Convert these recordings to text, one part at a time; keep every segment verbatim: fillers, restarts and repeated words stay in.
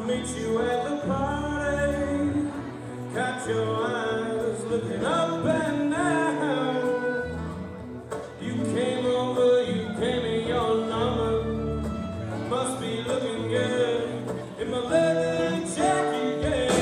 Meet you at the party, catch your eyes looking up and down. You came over, you gave me your number. Must be looking good in my leather jacket, yeah.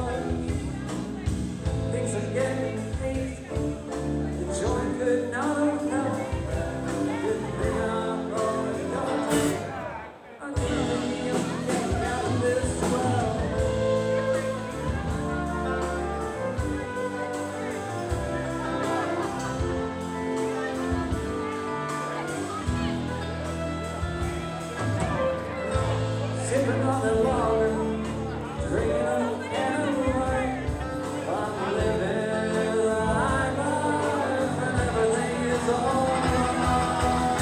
Things are getting late. The joint could not have helped. Good thing I'm going up. I'm getting out of this well. Sipping on the water, drinking a can of wine. I'm living the high life and everything is alright.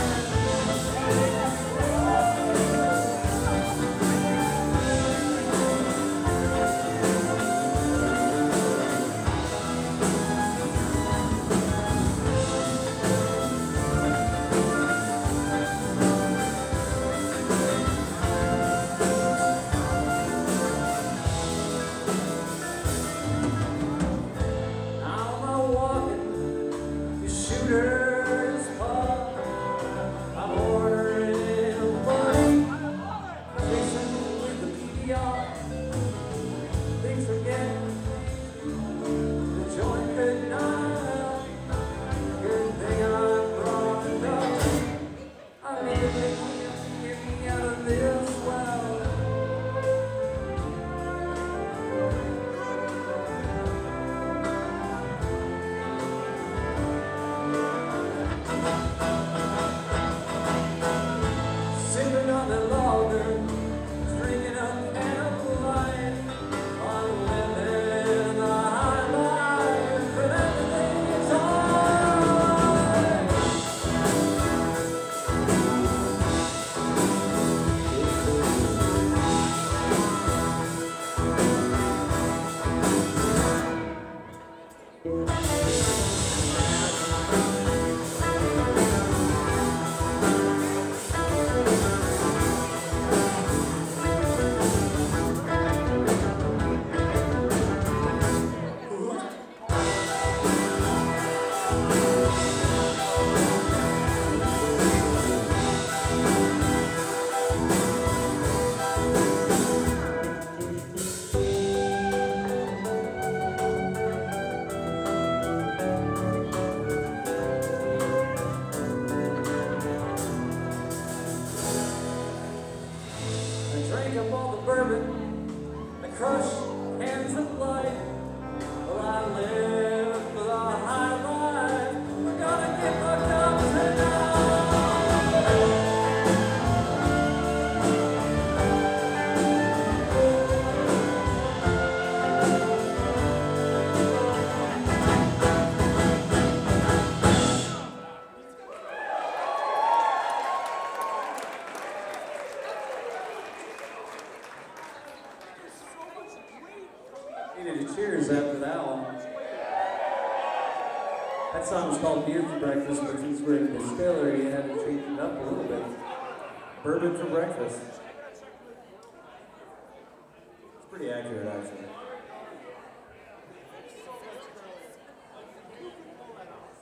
Now I'm walking to Shooter's Pub. I'm ordering a buddy, chasing with the P D R. Things are getting the joint could not help. Good thing I'm growing up. I need to get me out of this well. Sipping on the lager, drinking a can of wine. I'm living the high life and everything is alright. I drank up all the bourbon, I crushed cans of light. Well, I live for the high life. We're gonna get fucked up tonight. Needed a cheers after that one. That song was called Beer for Breakfast, but since we're in a distillery, you had to change it up a little bit. Bourbon for breakfast. It's pretty accurate, actually.